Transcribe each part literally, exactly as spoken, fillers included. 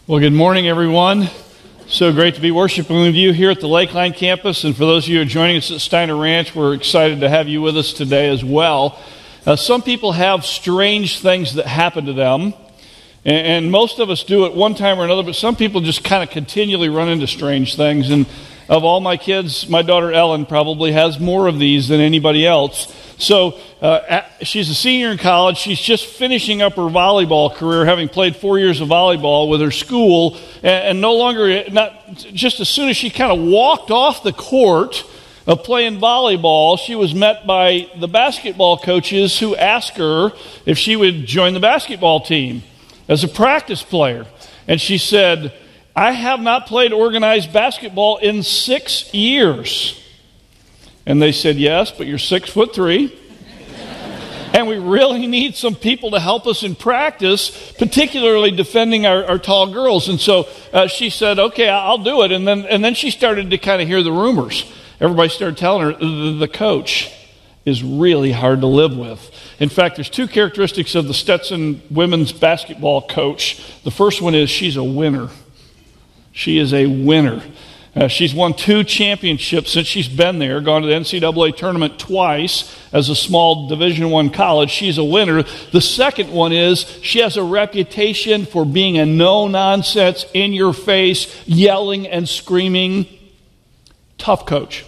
Well, good morning, everyone. So great to be worshiping with you here at the Lakeline campus. And for those of you who are joining us at Steiner Ranch, we're excited to have you with us today as well. Uh, some people have strange things that happen to them. And, and most of us do at one time or another, but some people just kind of continually run into strange things. And of all my kids, my daughter Ellen probably has more of these than anybody else. So uh, at, she's a senior in college. She's just finishing up her volleyball career, having played four years of volleyball with her school, and, and no longer, not just as soon as she kind of walked off the court of playing volleyball, she was met by the basketball coaches who asked her if she would join the basketball team as a practice player. And she said, "I have not played organized basketball in six years. And they said, "Yes, but you're six foot three. And we really need some people to help us in practice, particularly defending our, our tall girls." And so uh, she said, "Okay, I'll do it." And then and then she started to kind of hear the rumors. Everybody started telling her the, the coach is really hard to live with. In fact, there's two characteristics of the Stetson women's basketball coach. The first one is she's a winner. She is a winner. Uh, she's won two championships since she's been there, gone to the N C double A tournament twice as a small Division I college. She's a winner. The second one is she has a reputation for being a no-nonsense, in-your-face, yelling and screaming, tough coach.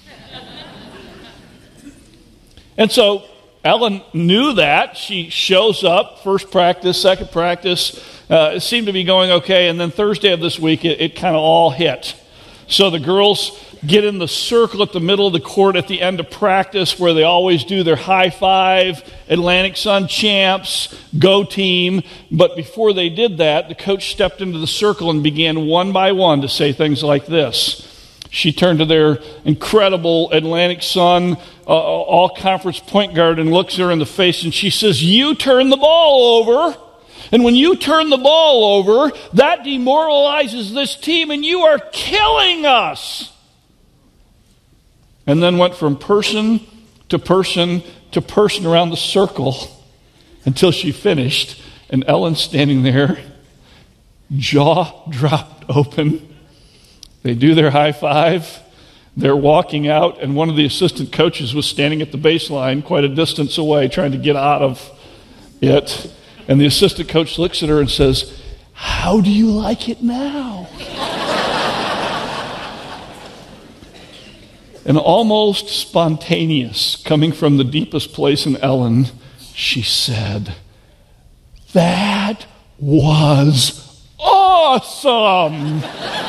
And so Ellen knew that. She shows up, first practice, second practice. Uh, it seemed to be going okay, and then Thursday of this week, it, it kind of all hit. So the girls get in the circle at the middle of the court at the end of practice where they always do their high five, Atlantic Sun champs, go team. But before they did that, the coach stepped into the circle and began one by one to say things like this. She turned to their incredible Atlantic Sun uh, all-conference point guard and looks her in the face and she says, "You turn the ball over. And when you turn the ball over, that demoralizes this team and you are killing us." And then went from person to person to person around the circle until she finished. And Ellen standing there, jaw dropped open. They do their high five. They're walking out, and one of the assistant coaches was standing at the baseline quite a distance away trying to get out of it. And the assistant coach looks at her and says, "How do you like it now?" And almost spontaneous, coming from the deepest place in Ellen, she said, "That was awesome."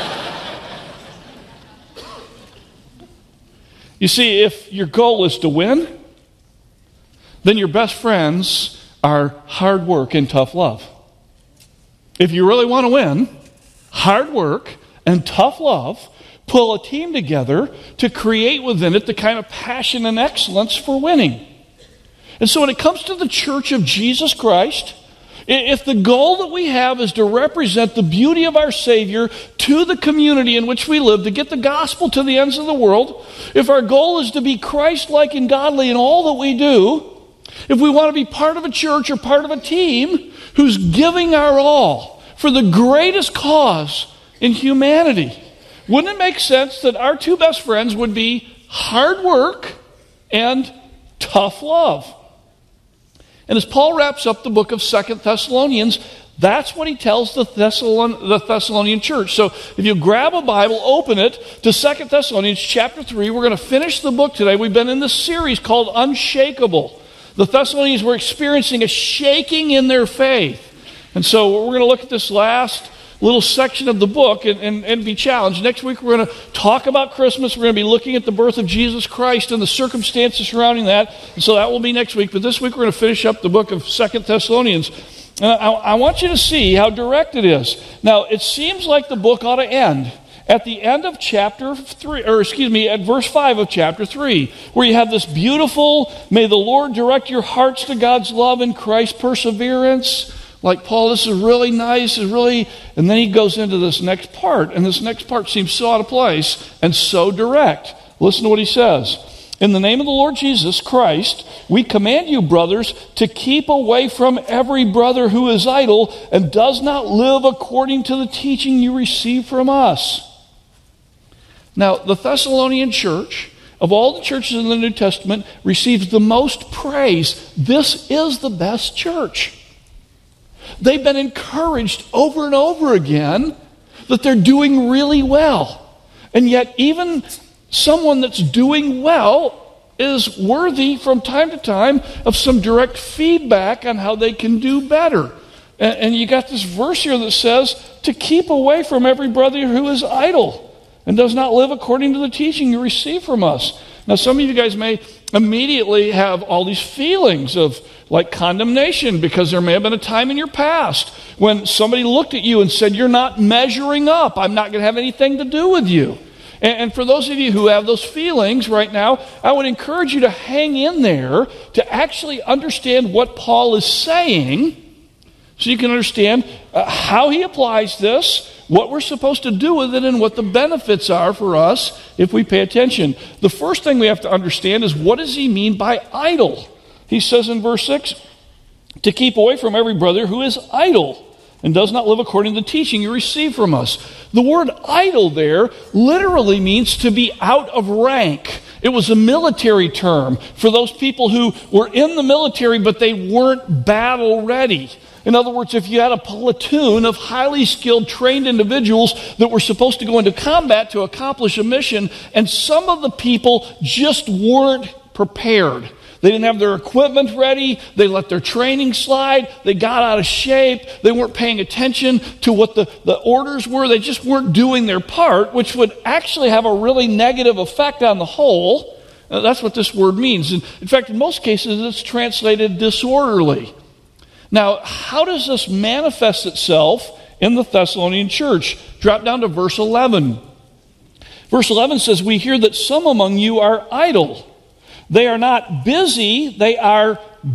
You see, if your goal is to win, then your best friends are hard work and tough love. If you really want to win, hard work and tough love pull a team together to create within it the kind of passion and excellence for winning. And so when it comes to the Church of Jesus Christ, if the goal that we have is to represent the beauty of our Savior to the community in which we live, to get the gospel to the ends of the world, if our goal is to be Christ-like and godly in all that we do, if we want to be part of a church or part of a team who's giving our all for the greatest cause in humanity, wouldn't it make sense that our two best friends would be hard work and tough love? And as Paul wraps up the book of Second Thessalonians, that's what he tells the, Thessalon- the Thessalonian church. So if you grab a Bible, open it to Second Thessalonians chapter three. We're going to finish the book today. We've been in this series called Unshakable. The Thessalonians were experiencing a shaking in their faith. And so we're going to look at this last little section of the book and, and, and be challenged. Next week we're going to talk about Christmas. We're going to be looking at the birth of Jesus Christ and the circumstances surrounding that. And so that will be next week. But this week we're going to finish up the book of Second Thessalonians. And I, I want you to see how direct it is. Now, it seems like the book ought to end at the end of chapter three, or excuse me, at verse five of chapter three, where you have this beautiful, "May the Lord direct your hearts to God's love and Christ's perseverance." Like, Paul, this is really nice, is really, and then he goes into this next part, and this next part seems so out of place and so direct. Listen to what he says. In the name of the Lord Jesus Christ, we command you, brothers, to keep away from every brother who is idle and does not live according to the teaching you received from us. Now, the Thessalonian church, of all the churches in the New Testament, receives the most praise. This is the best church. They've been encouraged over and over again that they're doing really well. And yet, even someone that's doing well is worthy from time to time of some direct feedback on how they can do better. And, and you got this verse here that says to keep away from every brother who is idle and does not live according to the teaching you receive from us. Now, some of you guys may immediately have all these feelings of like condemnation because there may have been a time in your past when somebody looked at you and said, you're not measuring up. I'm not going to have anything to do with you. And for those of you who have those feelings right now, I would encourage you to hang in there to actually understand what Paul is saying so you can understand uh, how he applies this, what we're supposed to do with it, and what the benefits are for us if we pay attention. The first thing we have to understand is what does he mean by idle? He says in verse six, to keep away from every brother who is idle and does not live according to the teaching you receive from us. The word idle there literally means to be out of rank. It was a military term for those people who were in the military, but they weren't battle ready. In other words, if you had a platoon of highly skilled, trained individuals that were supposed to go into combat to accomplish a mission, and some of the people just weren't prepared. They didn't have their equipment ready. They let their training slide. They got out of shape. They weren't paying attention to what the, the orders were. They just weren't doing their part, which would actually have a really negative effect on the whole. Uh, that's what this word means. And in fact, in most cases, it's translated disorderly. Now, how does this manifest itself in the Thessalonian church? Drop down to verse eleven. Verse eleven says, we hear that some among you are idle. They are not busy, they are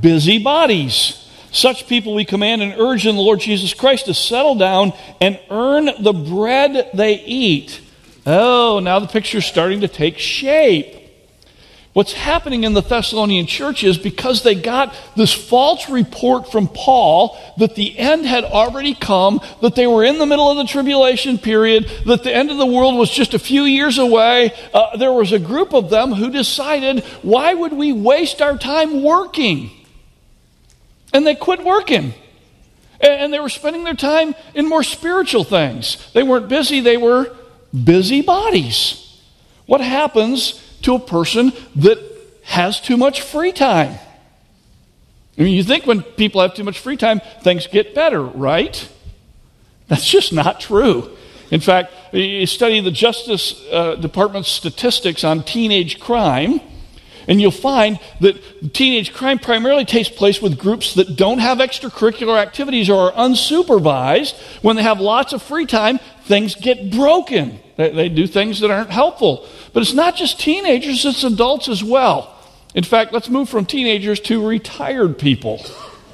busybodies. Such people we command and urge in the Lord Jesus Christ to settle down and earn the bread they eat. Oh, now the picture's starting to take shape. What's happening in the Thessalonian church is because they got this false report from Paul that the end had already come, that they were in the middle of the tribulation period, that the end of the world was just a few years away, uh, there was a group of them who decided, why would we waste our time working? And they quit working. And they were spending their time in more spiritual things. They weren't busy, they were busybodies. What happens to a person that has too much free time? I mean, you think when people have too much free time, things get better, right? That's just not true. In fact, you study the Justice uh, Department's statistics on teenage crime, and you'll find that teenage crime primarily takes place with groups that don't have extracurricular activities or are unsupervised. When they have lots of free time, things get broken. They, they do things that aren't helpful. But it's not just teenagers, it's adults as well. In fact, let's move from teenagers to retired people.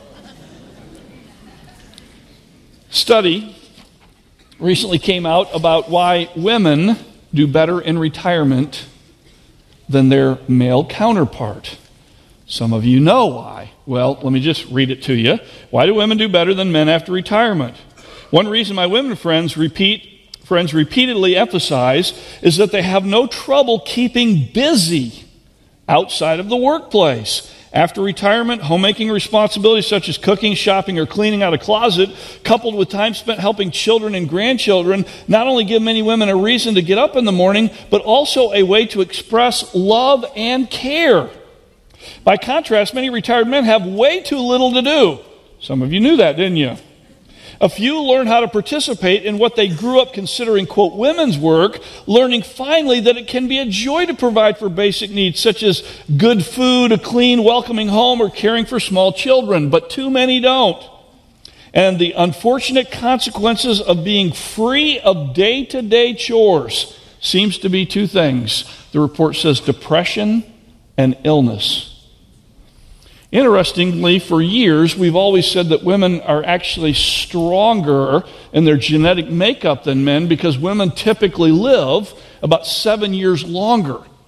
Study recently came out about why women do better in retirement than their male counterpart. Some of you know why. Well, let me just read it to you. Why do women do better than men after retirement? One reason my women friends repeat friends repeatedly emphasize is that they have no trouble keeping busy outside of the workplace. After retirement, homemaking responsibilities such as cooking, shopping, or cleaning out a closet, coupled with time spent helping children and grandchildren, not only give many women a reason to get up in the morning, but also a way to express love and care. By contrast, many retired men have way too little to do. Some of you knew that, didn't you? A few learn how to participate in what they grew up considering, quote, women's work, learning finally that it can be a joy to provide for basic needs such as good food, a clean, welcoming home, or caring for small children. But too many don't. And the unfortunate consequences of being free of day-to-day chores seems to be two things. The report says depression and illness. Interestingly, for years, we've always said that women are actually stronger in their genetic makeup than men because women typically live about seven years longer.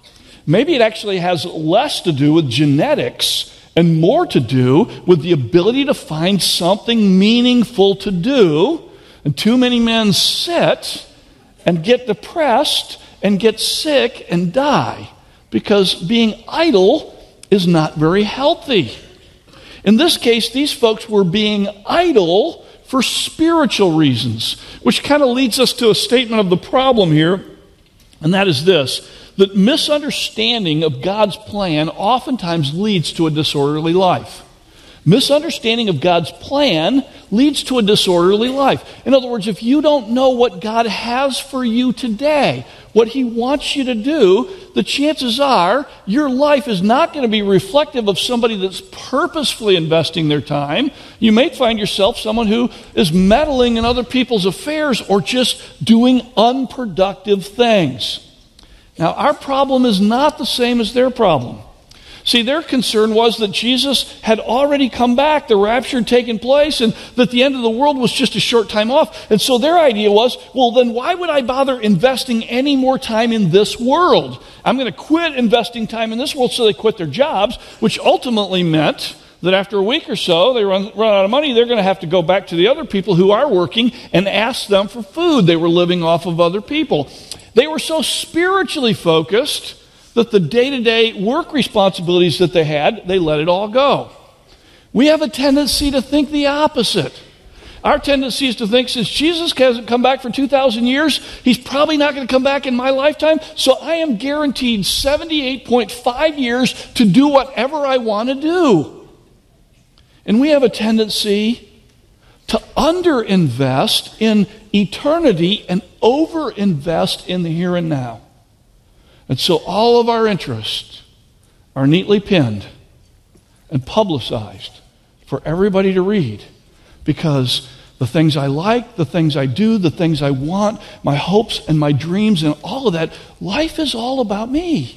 Maybe it actually has less to do with genetics and more to do with the ability to find something meaningful to do. And too many men sit and get depressed and get sick and die because being idle is not very healthy. In this case, these folks were being idle for spiritual reasons, which kind of leads us to a statement of the problem here, and that is this, that misunderstanding of God's plan oftentimes leads to a disorderly life. Misunderstanding of God's plan leads to a disorderly life. In other words, if you don't know what God has for you today, what He wants you to do, the chances are your life is not going to be reflective of somebody that's purposefully investing their time. You may find yourself someone who is meddling in other people's affairs or just doing unproductive things. Now, our problem is not the same as their problem. See, their concern was that Jesus had already come back, the rapture had taken place, and that the end of the world was just a short time off. And so their idea was, well, then why would I bother investing any more time in this world? I'm going to quit investing time in this world. So they quit their jobs, which ultimately meant that after a week or so, they run, run out of money, they're going to have to go back to the other people who are working and ask them for food. They were living off of other people. They were so spiritually focused that the day-to-day work responsibilities that they had, they let it all go. We have a tendency to think the opposite. Our tendency is to think, since Jesus hasn't come back for two thousand years, He's probably not going to come back in my lifetime, so I am guaranteed seventy-eight point five years to do whatever I want to do. And we have a tendency to underinvest in eternity and overinvest in the here and now. And so all of our interests are neatly pinned and publicized for everybody to read, because the things I like, the things I do, the things I want, my hopes and my dreams and all of that, life is all about me.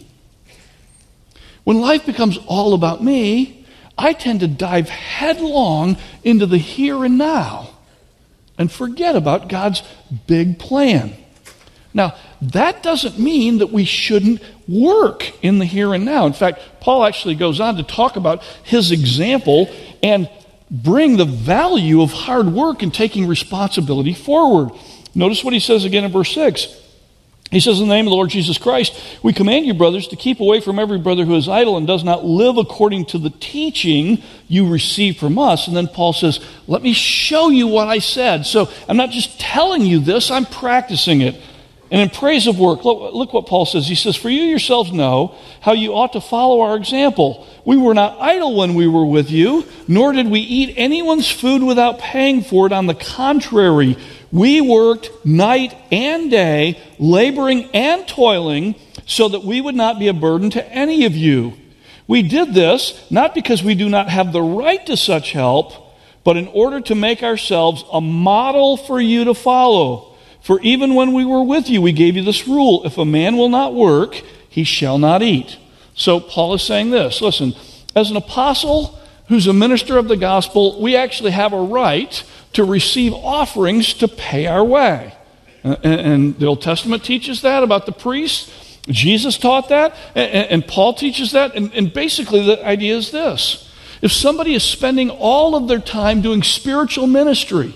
When life becomes all about me, I tend to dive headlong into the here and now and forget about God's big plan. Now, that doesn't mean that we shouldn't work in the here and now. In fact, Paul actually goes on to talk about his example and bring the value of hard work and taking responsibility forward. Notice what he says again in verse six. He says, in the name of the Lord Jesus Christ, we command you, brothers, to keep away from every brother who is idle and does not live according to the teaching you received from us. And then Paul says, let me show you what I said. So I'm not just telling you this, I'm practicing it. And in praise of work, look, look what Paul says. He says, for you yourselves know how you ought to follow our example. We were not idle when we were with you, nor did we eat anyone's food without paying for it. On the contrary, we worked night and day, laboring and toiling, so that we would not be a burden to any of you. We did this not because we do not have the right to such help, but in order to make ourselves a model for you to follow. For even when we were with you, we gave you this rule: if a man will not work, he shall not eat. So Paul is saying this. Listen, as an apostle who's a minister of the gospel, we actually have a right to receive offerings to pay our way. And, and the Old Testament teaches that about the priests. Jesus taught that, and, and Paul teaches that. And, and basically the idea is this. If somebody is spending all of their time doing spiritual ministry,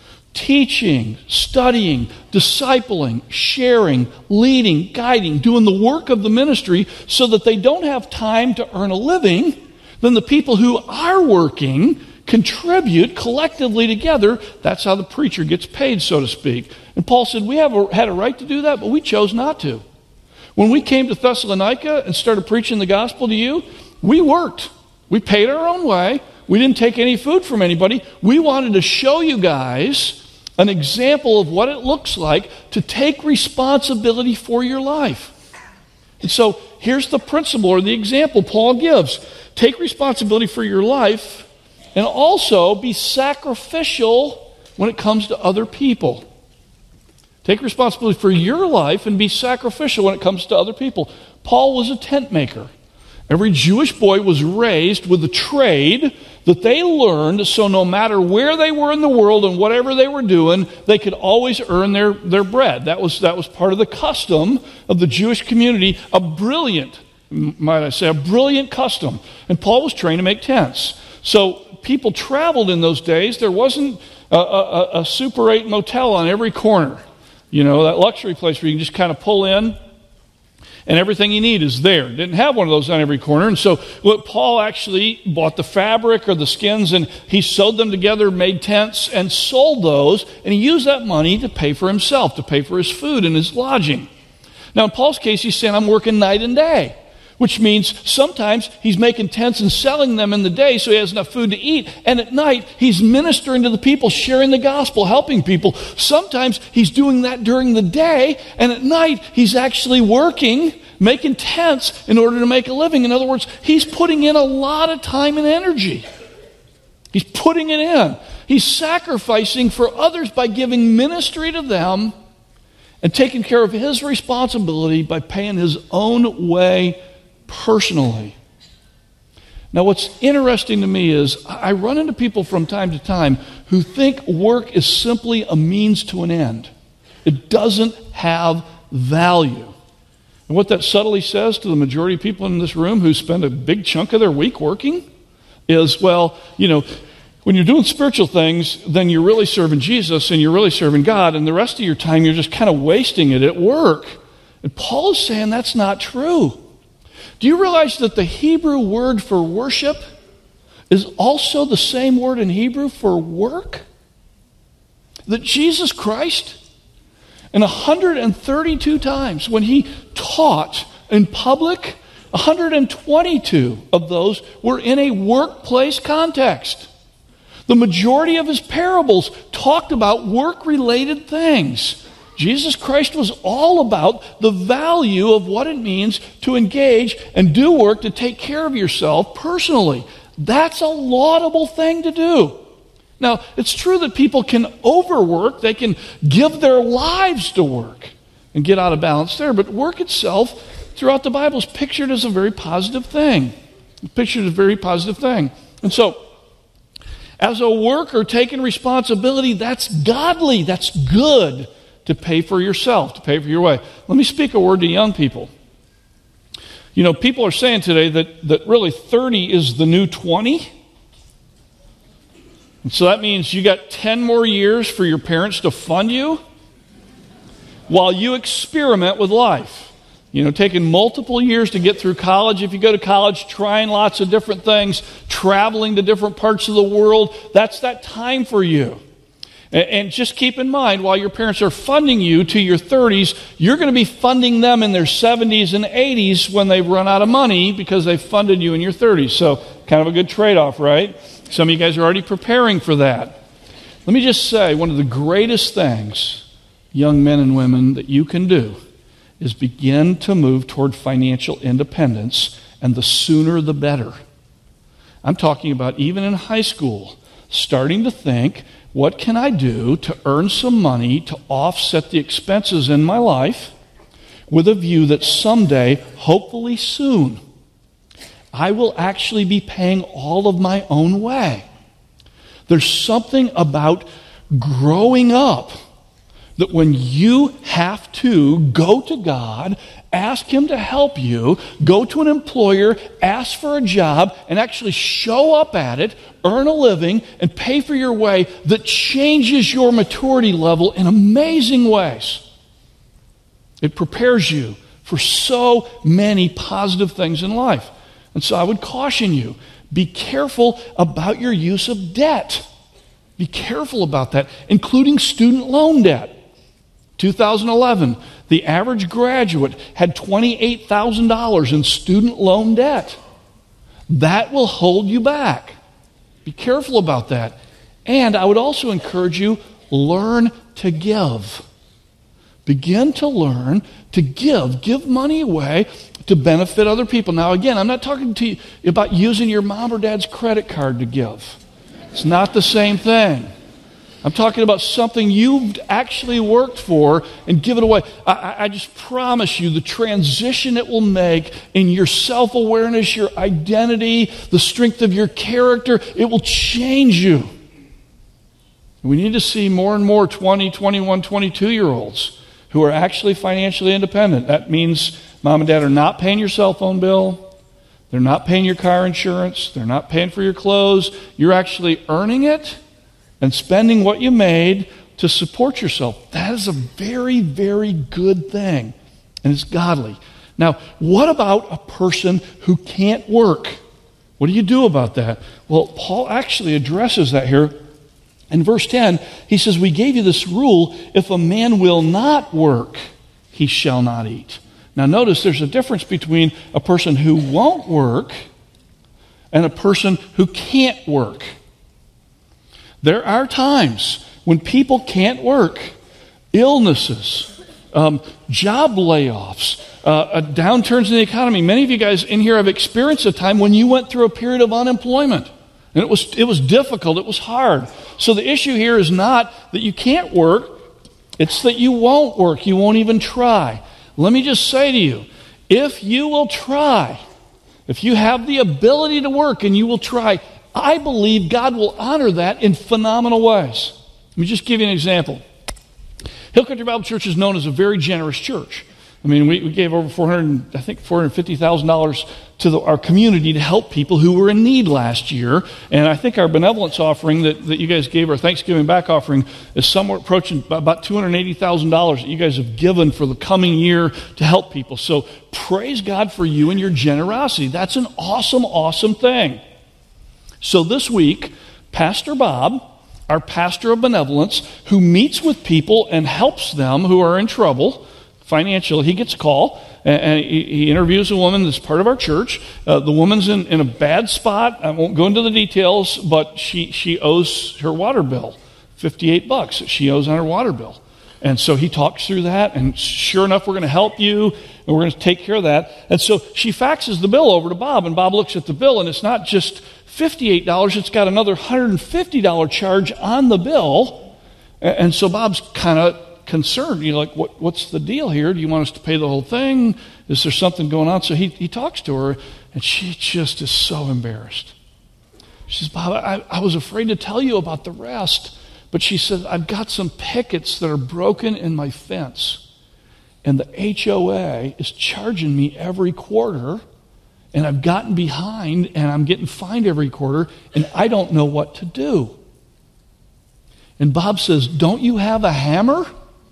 teaching, studying, discipling, sharing, leading, guiding, doing the work of the ministry so that they don't have time to earn a living, then the people who are working contribute collectively together. That's how the preacher gets paid, so to speak. And Paul said, we have a, had a right to do that, but we chose not to. When we came to Thessalonica and started preaching the gospel to you, we worked. We paid our own way. We didn't take any food from anybody. We wanted to show you guys an example of what it looks like to take responsibility for your life. And so here's the principle or the example Paul gives. Take responsibility for your life and also be sacrificial when it comes to other people. Take responsibility for your life and be sacrificial when it comes to other people. Paul was a tent maker. Every Jewish boy was raised with a trade that they learned, so no matter where they were in the world and whatever they were doing, they could always earn their, their bread. That was, that was part of the custom of the Jewish community. A brilliant might I say, a brilliant custom. And Paul was trained to make tents. So people traveled in those days. There wasn't a, a, a Super eight motel on every corner. You know, that luxury place where you can just kind of pull in and everything you need is there. Didn't have one of those on every corner. And so what Paul actually bought the fabric or the skins and he sewed them together, made tents, and sold those. And he used that money to pay for himself, to pay for his food and his lodging. Now in Paul's case, he's saying, I'm working night and day. Which means sometimes he's making tents and selling them in the day so he has enough food to eat. And at night, he's ministering to the people, sharing the gospel, helping people. Sometimes he's doing that during the day. And at night, he's actually working, making tents in order to make a living. In other words, he's putting in a lot of time and energy. He's putting it in. He's sacrificing for others by giving ministry to them and taking care of his responsibility by paying his own way personally. Now, what's interesting to me is I run into people from time to time who think work is simply a means to an end. It doesn't have value. And what that subtly says to the majority of people in this room who spend a big chunk of their week working is, well, you know, when you're doing spiritual things, then you're really serving Jesus and you're really serving God, and the rest of your time you're just kind of wasting it at work. And Paul is saying that's not true. Do you realize that the Hebrew word for worship is also the same word in Hebrew for work? That Jesus Christ, and one hundred thirty-two times when he taught in public, one hundred twenty-two of those were in a workplace context. The majority of his parables talked about work-related things. Jesus Christ was all about the value of what it means to engage and do work to take care of yourself personally. That's a laudable thing to do. Now, it's true that people can overwork. They can give their lives to work and get out of balance there. But work itself, throughout the Bible, is pictured as a very positive thing. It's pictured as a very positive thing. And so, as a worker taking responsibility, that's godly. That's good. To pay for yourself, to pay for your way. Let me speak a word to young people. You know, people are saying today that, that really thirty is the new twenty. And so that means you got ten more years for your parents to fund you while you experiment with life. You know, taking multiple years to get through college. If you go to college, trying lots of different things, traveling to different parts of the world, that's that time for you. And just keep in mind, while your parents are funding you to your thirties, you're going to be funding them in their seventies and eighties when they've run out of money because they've funded you in your thirties. So kind of a good trade-off, right? Some of you guys are already preparing for that. Let me just say, one of the greatest things, young men and women, that you can do is begin to move toward financial independence, and the sooner the better. I'm talking about even in high school, starting to think, what can I do to earn some money to offset the expenses in my life with a view that someday, hopefully soon, I will actually be paying all of my own way. There's something about growing up that when you have to go to God, ask Him to help you, go to an employer, ask for a job, and actually show up at it, earn a living, and pay for your way, that changes your maturity level in amazing ways. It prepares you for so many positive things in life. And so I would caution you, be careful about your use of debt. Be careful about that, including student loan debt. two thousand eleven, the average graduate had twenty-eight thousand dollars in student loan debt. That will hold you back. Be careful about that. And I would also encourage you, learn to give. Begin to learn to give. Give money away to benefit other people. Now again, I'm not talking to you about using your mom or dad's credit card to give. It's not the same thing. I'm talking about something you've actually worked for and give it away. I, I just promise you the transition it will make in your self-awareness, your identity, the strength of your character, it will change you. We need to see more and more twenty, twenty-one, twenty-two-year-olds who are actually financially independent. That means Mom and dad are not paying your cell phone bill. They're not paying your car insurance. They're not paying for your clothes. You're actually earning it and spending what you made to support yourself. That is a very, very good thing. And it's godly. Now, what about a person who can't work? What do you do about that? Well, Paul actually addresses that here. In verse ten, he says, we gave you this rule, if a man will not work, he shall not eat. Now notice there's a difference between a person who won't work and a person who can't work. There are times when people can't work. Illnesses, um, job layoffs, uh, uh, downturns in the economy. Many of you guys in here have experienced a time when you went through a period of unemployment. And it was it was difficult. It was hard. So the issue here is not that you can't work. It's that you won't work. You won't even try. Let me just say to you, if you will try, if you have the ability to work and you will try, I believe God will honor that in phenomenal ways. Let me just give you an example. Hill Country Bible Church is known as a very generous church. I mean, we, we gave over four hundred, I think four hundred fifty thousand dollars to the, our community to help people who were in need last year. And I think our benevolence offering that, that you guys gave, our Thanksgiving back offering, is somewhere approaching about two hundred eighty thousand dollars that you guys have given for the coming year to help people. So praise God for you and your generosity. That's an awesome, awesome thing. So this week, Pastor Bob, our pastor of benevolence, who meets with people and helps them who are in trouble financially, he gets a call, and he interviews a woman that's part of our church. Uh, the woman's in, in a bad spot. I won't go into the details, but she, she owes her water bill, fifty-eight bucks that she owes on her water bill. And so he talks through that, and sure enough, we're going to help you, and we're going to take care of that. And so she faxes the bill over to Bob, and Bob looks at the bill, and it's not just fifty-eight dollars, it's got another one hundred fifty dollars charge on the bill. And so Bob's kind of concerned. You're like, what, what's the deal here? Do you want us to pay the whole thing? Is there something going on? So he, he talks to her, and she just is so embarrassed. She says, Bob, I, I was afraid to tell you about the rest. But she said, I've got some pickets that are broken in my fence. And the H O A is charging me every quarter. And I've gotten behind, and I'm getting fined every quarter, and I don't know what to do. And Bob says, don't you have a hammer?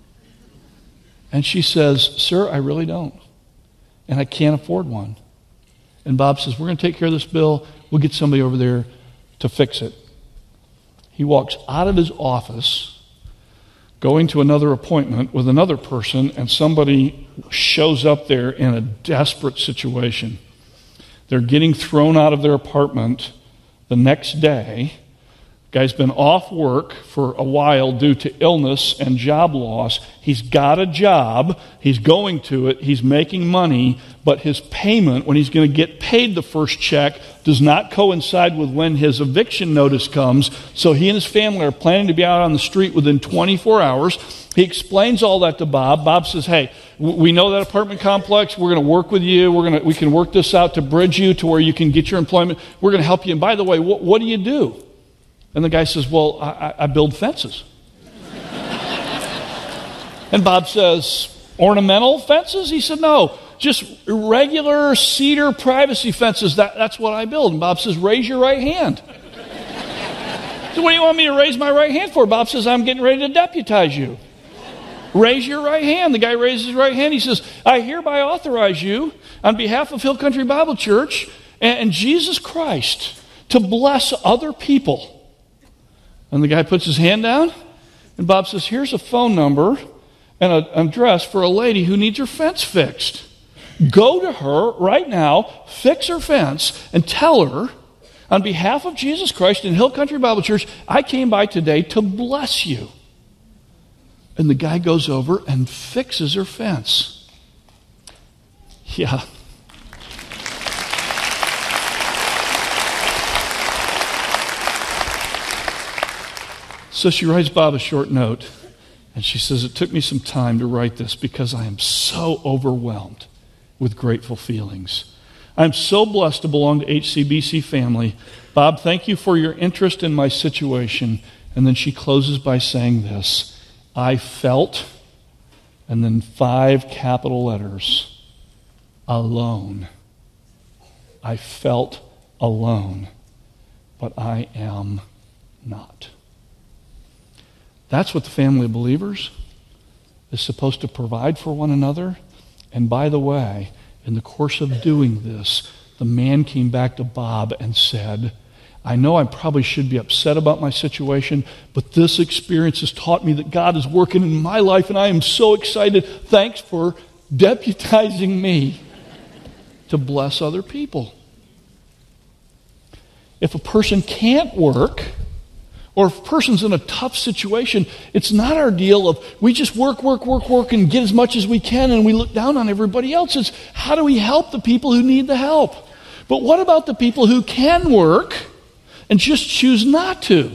And she says, sir, I really don't. And I can't afford one. And Bob says, we're going to take care of this bill. We'll get somebody over there to fix it. He walks out of his office, going to another appointment with another person, and somebody shows up there in a desperate situation. They're getting thrown out of their apartment the next day. Guy's been off work for a while due to illness and job loss. He's got a job. He's going to it. He's making money. But his payment, when he's going to get paid the first check, does not coincide with when his eviction notice comes. So he and his family are planning to be out on the street within twenty-four hours. He explains all that to Bob. Bob says, hey, we know that apartment complex. We're going to work with you. We're going to, we can work this out to bridge you to where you can get your employment. We're going to help you. And by the way, what, what do you do? And the guy says, well, I, I build fences. And Bob says, ornamental fences? He said, no, just regular cedar privacy fences. That, that's what I build. And Bob says, raise your right hand. So what do you want me to raise my right hand for? Bob says, I'm getting ready to deputize you. Raise your right hand. The guy raises his right hand. He says, I hereby authorize you on behalf of Hill Country Bible Church and, and Jesus Christ to bless other people. And the guy puts his hand down, and Bob says, here's a phone number and an address for a lady who needs her fence fixed. Go to her right now, fix her fence, and tell her, on behalf of Jesus Christ and Hill Country Bible Church, I came by today to bless you. And the guy goes over and fixes her fence. Yeah. So she writes Bob a short note, and she says, it took me some time to write this because I am so overwhelmed with grateful feelings. I'm so blessed to belong to H C B C family. Bob, thank you for your interest in my situation. And then she closes by saying this, I felt, and then five capital letters, alone. I felt alone, but I am not. That's what the family of believers is supposed to provide for one another. And by the way, in the course of doing this, the man came back to Bob and said, I know I probably should be upset about my situation, but this experience has taught me that God is working in my life, and I am so excited. Thanks for deputizing me to bless other people. If a person can't work, or if a person's in a tough situation, it's not our deal of we just work, work, work, work, and get as much as we can, and we look down on everybody else. It's how do we help the people who need the help? But what about the people who can work and just choose not to?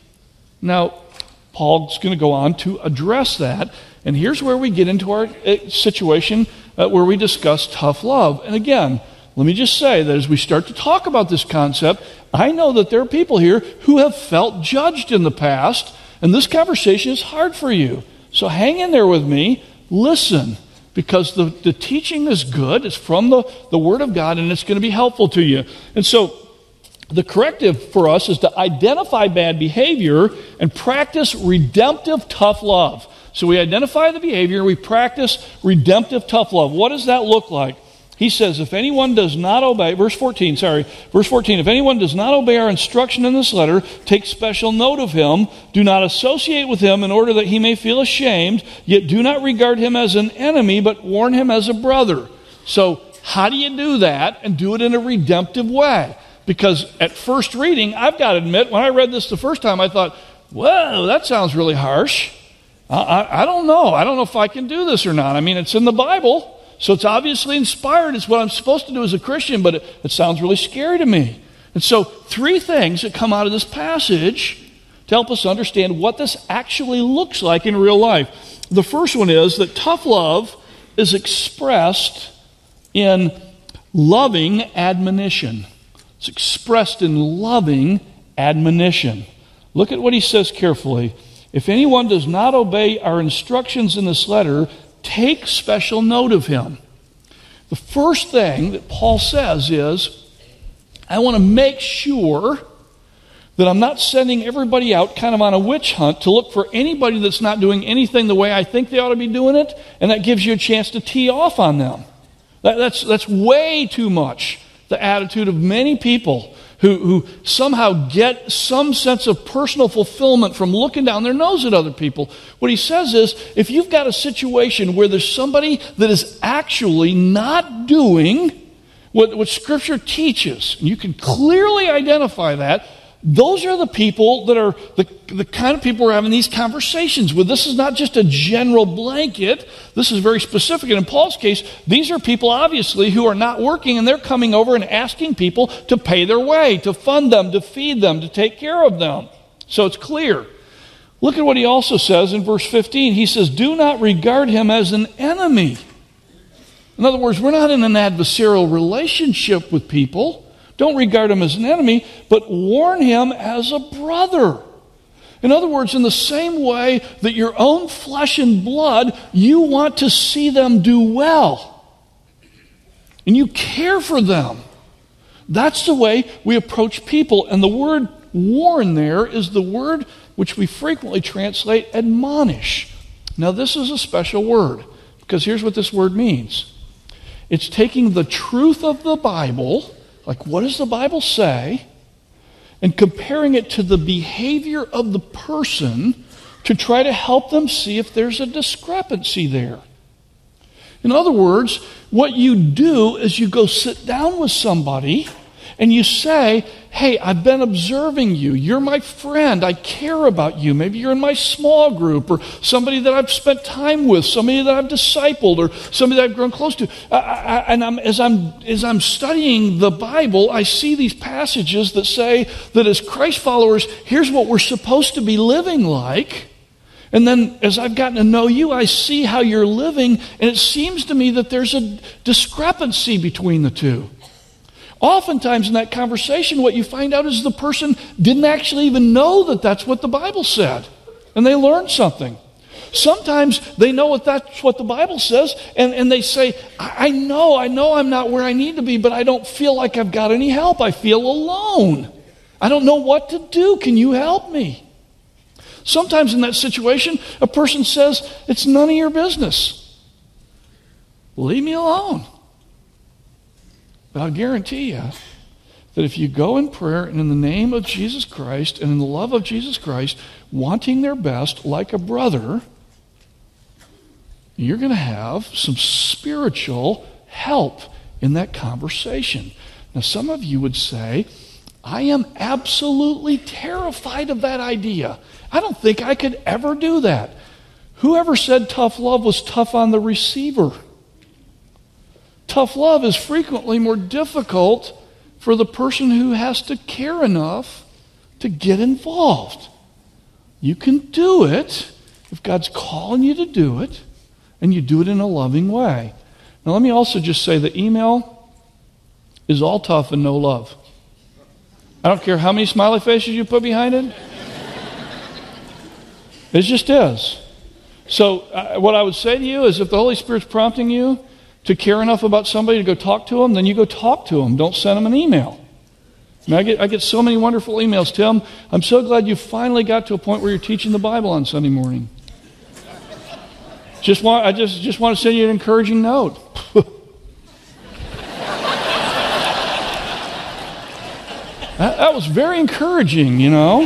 Now, Paul's going to go on to address that, and here's where we get into our situation uh, where we discuss tough love. And again, let me just say that as we start to talk about this concept, I know that there are people here who have felt judged in the past, and this conversation is hard for you. So hang in there with me, listen, because the, the teaching is good. It's from the, the Word of God, and it's going to be helpful to you. And so the corrective for us is to identify bad behavior and practice redemptive tough love. So we identify the behavior, we practice redemptive tough love. What does that look like? He says, if anyone does not obey, verse fourteen, sorry, verse fourteen, if anyone does not obey our instruction in this letter, take special note of him. Do not associate with him in order that he may feel ashamed, yet do not regard him as an enemy, but warn him as a brother. So how do you do that and do it in a redemptive way? Because at first reading, I've got to admit, when I read this the first time, I thought, whoa, that sounds really harsh. I, I, I don't know. I don't know if I can do this or not. I mean, it's in the Bible. So it's obviously inspired. It's what I'm supposed to do as a Christian, but it, it sounds really scary to me. And so three things that come out of this passage to help us understand what this actually looks like in real life. The first one is that tough love is expressed in loving admonition. It's expressed in loving admonition. Look at what he says carefully. If anyone does not obey our instructions in this letter, take special note of him. The first thing that Paul says is, I want to make sure that I'm not sending everybody out kind of on a witch hunt to look for anybody that's not doing anything the way I think they ought to be doing it, and that gives you a chance to tee off on them. That, that's, that's way too much the attitude of many people who, who somehow get some sense of personal fulfillment from looking down their nose at other people. What he says is, if you've got a situation where there's somebody that is actually not doing what, what Scripture teaches, and you can clearly identify that, those are the people that are the, the kind of people we're having these conversations with. This is not just a general blanket. This is very specific. And in Paul's case, these are people, obviously, who are not working, and they're coming over and asking people to pay their way, to fund them, to feed them, to take care of them. So it's clear. Look at what he also says in verse fifteen. He says, do not regard him as an enemy. In other words, we're not in an adversarial relationship with people. Don't regard him as an enemy, but warn him as a brother. In other words, in the same way that your own flesh and blood, you want to see them do well. And you care for them. That's the way we approach people. And the word warn there is the word which we frequently translate admonish. Now, this is a special word, because here's what this word means. It's taking the truth of the Bible, like what does the Bible say, and comparing it to the behavior of the person to try to help them see if there's a discrepancy there. In other words, what you do is you go sit down with somebody and you say, hey, I've been observing you. You're my friend. I care about you. Maybe you're in my small group, or somebody that I've spent time with, somebody that I've discipled, or somebody that I've grown close to. I, I, and I'm, as I'm as I'm studying the Bible, I see these passages that say that as Christ followers, here's what we're supposed to be living like. And then as I've gotten to know you, I see how you're living, and it seems to me that there's a discrepancy between the two. Oftentimes in that conversation, what you find out is the person didn't actually even know that that's what the Bible said. And they learned something. Sometimes they know what that's what the Bible says, and, and they say, I, I know, I know I'm not where I need to be, but I don't feel like I've got any help. I feel alone. I don't know what to do. Can you help me? Sometimes in that situation, a person says, it's none of your business. Leave me alone. But I'll guarantee you that if you go in prayer and in the name of Jesus Christ and in the love of Jesus Christ, wanting their best like a brother, you're going to have some spiritual help in that conversation. Now, some of you would say, I am absolutely terrified of that idea. I don't think I could ever do that. Whoever said tough love was tough on the receiver? Tough love is frequently more difficult for the person who has to care enough to get involved. You can do it if God's calling you to do it, and you do it in a loving way. Now let me also just say that email is all tough and no love. I don't care how many smiley faces you put behind it. It just is. So uh, what I would say to you is if the Holy Spirit's prompting you to care enough about somebody to go talk to them, then you go talk to them. Don't send them an email. I, mean, I, get, I get so many wonderful emails. Tim, I'm so glad you finally got to a point where you're teaching the Bible on Sunday morning. Just want, I just, just want to send you an encouraging note. that, that was very encouraging, you know.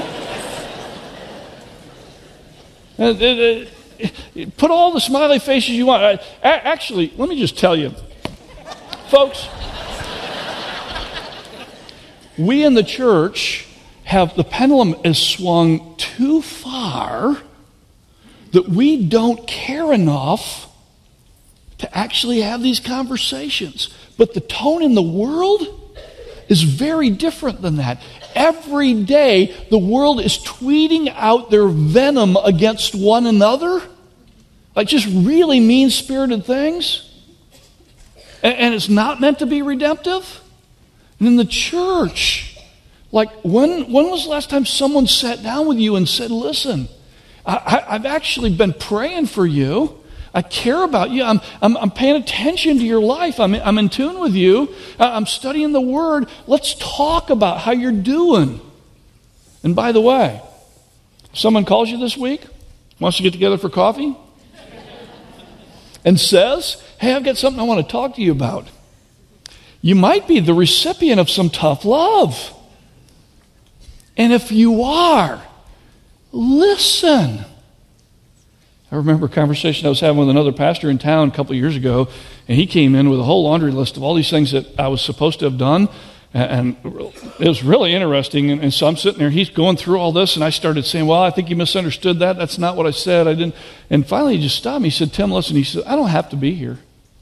It, it, it, put all the smiley faces you want. I, actually, let me just tell you, folks, we in the church have, the pendulum is swung too far that we don't care enough to actually have these conversations. But the tone in the world is very different than that. Every day, the world is tweeting out their venom against one another, like just really mean-spirited things. And, and it's not meant to be redemptive. And in the church, like when, when was the last time someone sat down with you and said, listen, I, I, I've actually been praying for you. I care about you. I'm, I'm, I'm paying attention to your life. I'm, I'm in tune with you. I'm studying the Word. Let's talk about how you're doing. And by the way, if someone calls you this week, wants to get together for coffee, and says, hey, I've got something I want to talk to you about, you might be the recipient of some tough love. And if you are, listen. I remember a conversation I was having with another pastor in town a couple of years ago, and he came in with a whole laundry list of all these things that I was supposed to have done, and it was really interesting. And so I'm sitting there, he's going through all this, and I started saying, well, I think you misunderstood that. That's not what I said. I didn't. And finally he just stopped me. He said, Tim, listen, he said, I don't have to be here.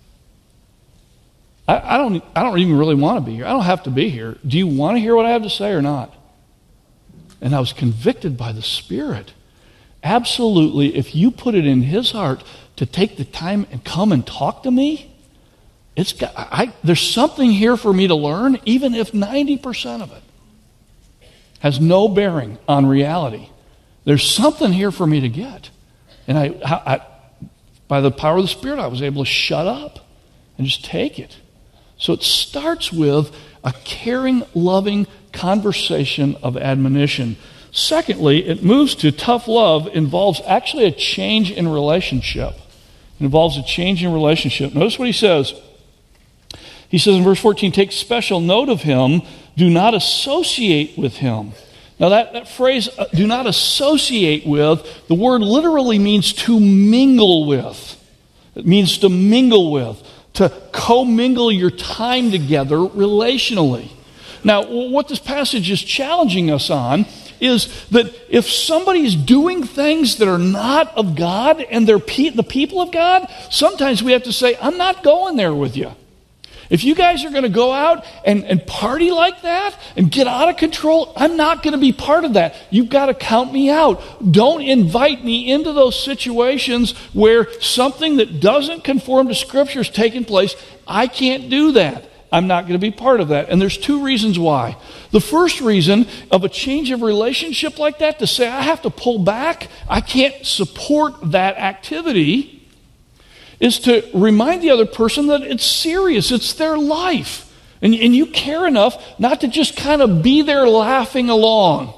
I, I don't I don't even really want to be here. I don't have to be here. Do you want to hear what I have to say or not? And I was convicted by the Spirit. Absolutely, if you put it in his heart to take the time and come and talk to me, it's got, I, there's something here for me to learn, even if ninety percent of it has no bearing on reality. There's something here for me to get. And I, I, by the power of the Spirit, I was able to shut up and just take it. So it starts with a caring, loving conversation of admonition. Secondly, it moves to tough love involves actually a change in relationship. It involves a change in relationship. Notice what he says. He says in verse fourteen, take special note of him, do not associate with him. Now that, that phrase, uh, do not associate with, the word literally means to mingle with. It means to mingle with, to commingle your time together relationally. Now, what this passage is challenging us on is that if somebody's doing things that are not of God and they're pe- the people of God, sometimes we have to say, I'm not going there with you. If you guys are going to go out and, and party like that and get out of control, I'm not going to be part of that. You've got to count me out. Don't invite me into those situations where something that doesn't conform to Scripture is taking place. I can't do that. I'm not going to be part of that. And there's two reasons why. The first reason of a change of relationship like that, to say I have to pull back, I can't support that activity, is to remind the other person that it's serious, it's their life. And, and you care enough not to just kind of be there laughing along.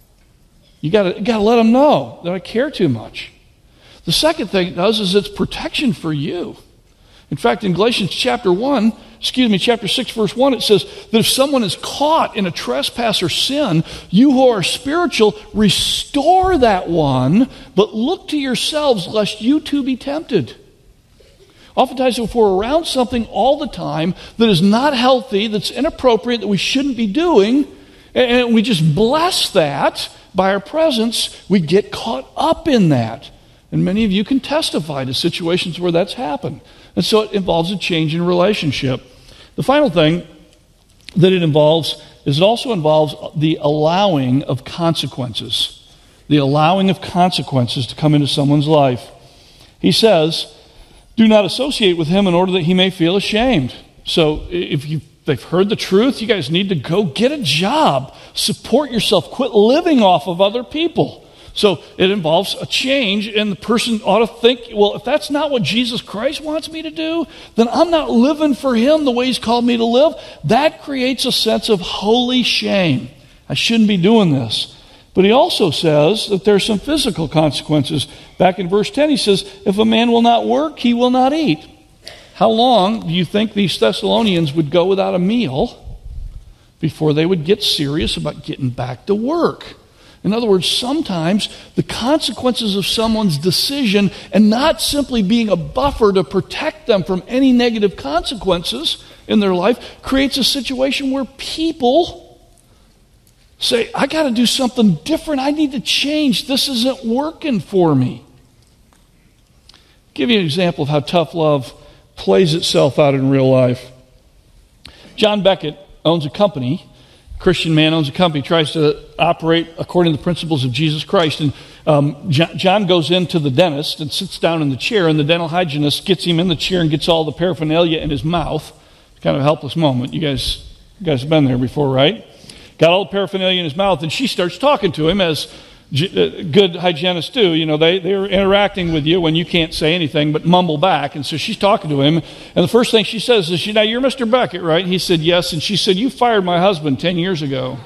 You got to let them know that I care too much. The second thing it does is it's protection for you. In fact, in Galatians chapter one, excuse me, chapter six, verse one, it says that if someone is caught in a trespass or sin, you who are spiritual, restore that one, but look to yourselves lest you too be tempted. Oftentimes, if we're around something all the time that is not healthy, that's inappropriate, that we shouldn't be doing, and we just bless that by our presence, we get caught up in that. And many of you can testify to situations where that's happened. And so it involves a change in relationship. The final thing that it involves is it also involves the allowing of consequences. The allowing of consequences to come into someone's life. He says, do not associate with him in order that he may feel ashamed. So if you they've heard the truth, you guys need to go get a job. Support yourself. Quit living off of other people. So it involves a change, and the person ought to think, well, if that's not what Jesus Christ wants me to do, then I'm not living for him the way he's called me to live. That creates a sense of holy shame. I shouldn't be doing this. But he also says that there are some physical consequences. Back in verse ten, he says, if a man will not work, he will not eat. How long do you think these Thessalonians would go without a meal before they would get serious about getting back to work? In other words, sometimes the consequences of someone's decision, and not simply being a buffer to protect them from any negative consequences in their life, creates a situation where people say, I got to do something different. I need to change. This isn't working for me. I'll give you an example of how tough love plays itself out in real life. John Beckett owns a company. Christian man owns a company, tries to operate according to the principles of Jesus Christ. And um, John goes into the dentist and sits down in the chair, and the dental hygienist gets him in the chair and gets all the paraphernalia in his mouth. It's kind of a helpless moment. You guys, you guys have been there before, right? Got all the paraphernalia in his mouth, and she starts talking to him as good hygienists do. You know, they, they're interacting with you when you can't say anything but mumble back. And so she's talking to him. And the first thing she says is, now you're Mister Beckett, right? And he said, yes. And she said, you fired my husband ten years ago.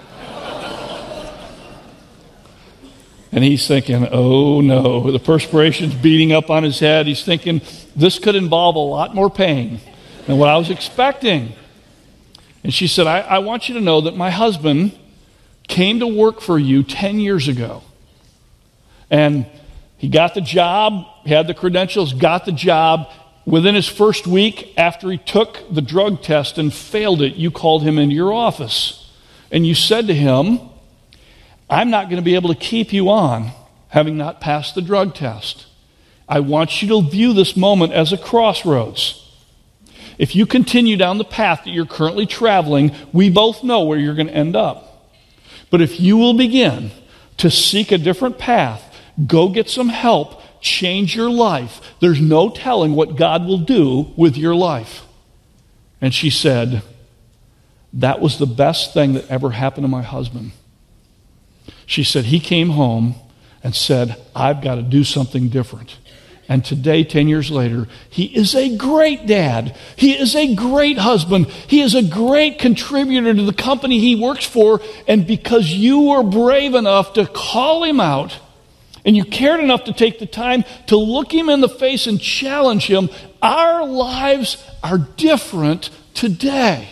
And he's thinking, oh no, the perspiration's beating up on his head. He's thinking, this could involve a lot more pain than what I was expecting. And she said, I, I want you to know that my husband came to work for you ten years ago. And he got the job, he had the credentials, got the job. Within his first week, after he took the drug test and failed it, you called him into your office. And you said to him, I'm not going to be able to keep you on having not passed the drug test. I want you to view this moment as a crossroads. If you continue down the path that you're currently traveling, we both know where you're going to end up. But if you will begin to seek a different path, go get some help, change your life, there's no telling what God will do with your life. And she said, that was the best thing that ever happened to my husband. She said, he came home and said, I've got to do something different. And today, ten years later, he is a great dad. He is a great husband. He is a great contributor to the company he works for. And because you were brave enough to call him out, and you cared enough to take the time to look him in the face and challenge him, our lives are different today.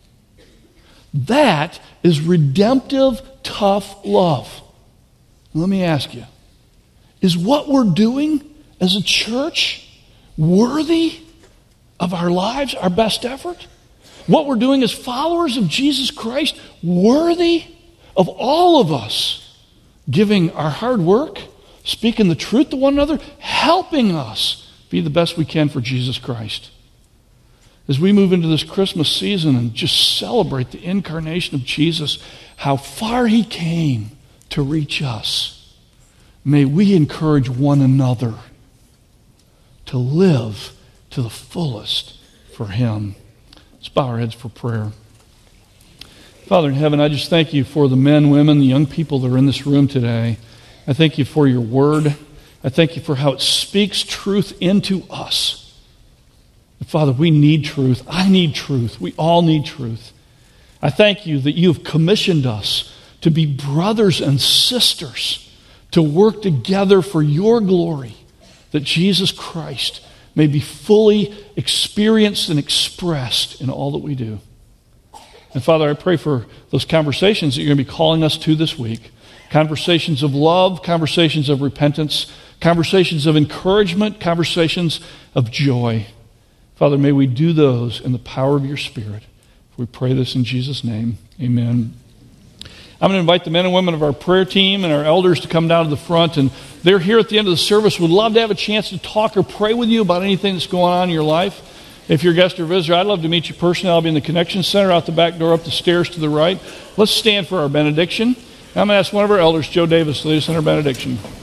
That is redemptive, tough love. Let me ask you, is what we're doing as a church worthy of our lives, our best effort? What we're doing as followers of Jesus Christ worthy of all of us giving our hard work, speaking the truth to one another, helping us be the best we can for Jesus Christ? As we move into this Christmas season and just celebrate the incarnation of Jesus, how far he came to reach us, may we encourage one another to live to the fullest for him. Let's bow our heads for prayer. Father in heaven, I just thank you for the men, women, the young people that are in this room today. I thank you for your word. I thank you for how it speaks truth into us. Father, we need truth. I need truth. We all need truth. I thank you that you have commissioned us to be brothers and sisters, to work together for your glory, that Jesus Christ may be fully experienced and expressed in all that we do. And Father, I pray for those conversations that you're going to be calling us to this week. Conversations of love, conversations of repentance, conversations of encouragement, conversations of joy. Father, may we do those in the power of your Spirit. We pray this in Jesus' name. Amen. I'm going to invite the men and women of our prayer team and our elders to come down to the front, and they're here at the end of the service. Would love to have a chance to talk or pray with you about anything that's going on in your life. If you're a guest or visitor, I'd love to meet you personally. I'll be in the Connection Center out the back door up the stairs to the right. Let's stand for our benediction. I'm going to ask one of our elders, Joe Davis, to lead us in our benediction.